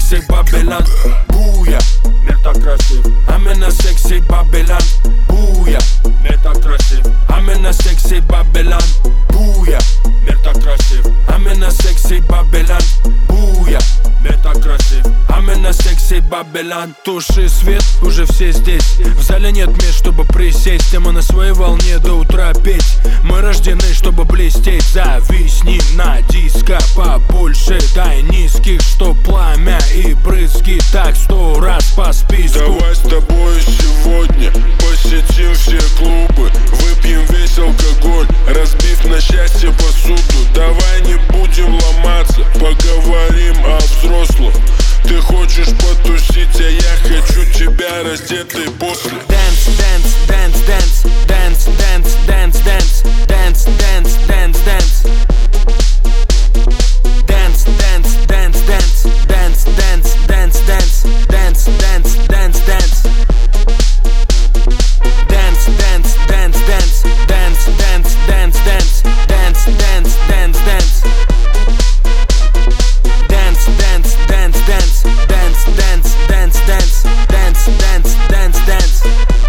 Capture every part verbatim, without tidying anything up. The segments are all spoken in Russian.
секси Бабилан. Буя, мир так красив, именно секси Бабилан. Буя, мир так красив, именно секси Бабилан. Буя, мир так красив, именно секси Бабилан. Буя, мир так красив, именно секси Бабилан. Туши свет, уже все здесь. В зале нет мест, чтобы присесть, и мы на своей волне до утра петь. Мы рождены, чтобы блестеть. Зависни на диско побольше, дай низких, что пламя и брызги так сто раз по списку. Давай с тобой сегодня посетим все клубы, выпьем весь алкоголь, разбив на счастье посуду. Давай не будем ломаться, поговорим о взрослых. Ты хочешь потусить, а я хочу тебя раздетой после. Dance, dance, dance, dance, dance, dance, dance, dance, dance, dance, dance, dance. Dance, dance, dance, dance, dance, dance, dance, dance, dance, dance, dance, dance. Dance, dance, dance, dance, dance, dance, dance, dance, dance, dance, dance, dance. Dance, dance, dance, dance, dance, dance, dance, dance, dance, dance, dance, dance.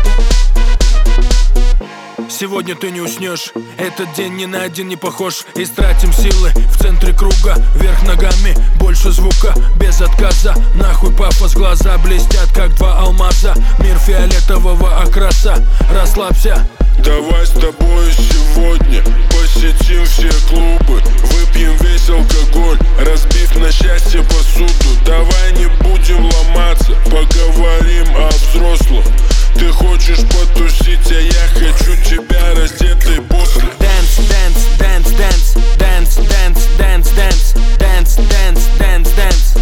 Сегодня ты не уснешь, этот день ни на один не похож. Истратим силы в центре круга, вверх ногами, больше звука, без отказа. Нахуй пафос, глаза блестят, как два алмаза. Мир фиолетового окраса, расслабься. Давай с тобой сегодня посетим все клубы, выпьем весь алкоголь, разбив на счастье посуду. Давай не будем ломаться, поговорим о взрослых. Ты хочешь потусить, а я хочу тебя раздетой после. Dance, dance, dance, dance, dance, dance, dance, dance, dance, dance, dance, dance.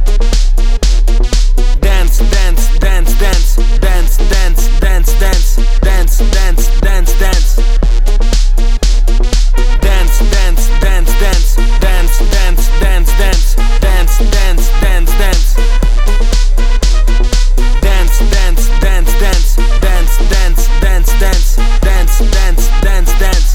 Dance, dance, dance, dance, dance, dance, dance, dance, dance, dance, dance, dance. Dance, dance, dance, dance, dance, dance, dance, dance, dance, dance, dance, dance. Dance, dance, dance, dance, dance, dance, dance, dance, dance, dance, dance, dance.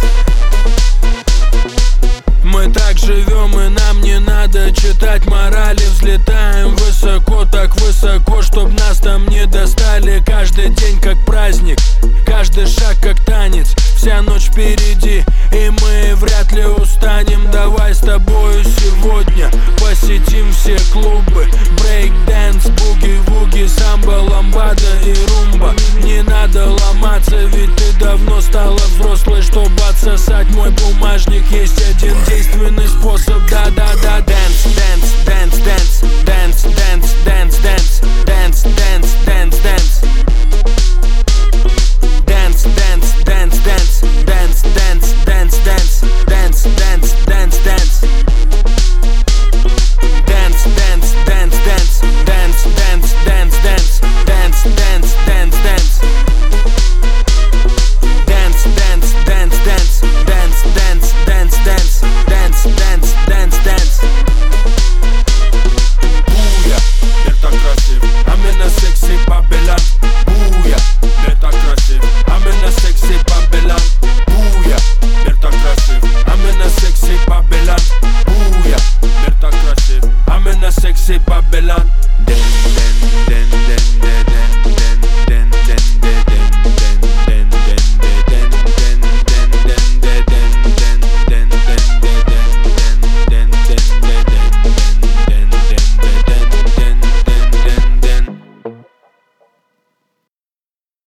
Мы так живем, и нам не надо читать морали. Взлетаем высоко, так высоко, чтоб нас там не достали. Каждый день как праздник, каждый шаг как танец. Вся ночь впереди, и мы вряд ли устанем. Давай с тобою сегодня посетим все клубы. Брейк-дэнс, буги-вуги, самбо, ламбада и румба. Не надо ломаться, ведь ты давно стала взрослой, чтобы отсосать мой бумажник. Есть один действенный способ, да-да-да. Dance, dance, dance, dance, dance, dance, dance, dance, dance, dance, dance, dance. Dance, dance, dance, dance, dance, dance, dance, dance, dance, dance, dance, dance. Dance, dance, dance, dance, dance, dance, dance, dance, dance, dance, dance, dance. Dance, dance, dance, dance, dance, dance, dance, dance, dance, dance, dance, dance. Буя, мир так красив, именно секси Бабилан. Буя, мир так красив, именно секси Бабилан. Буя, мир так красив, именно секси Бабилан. Буя, мир так красив, именно секси Бабилан.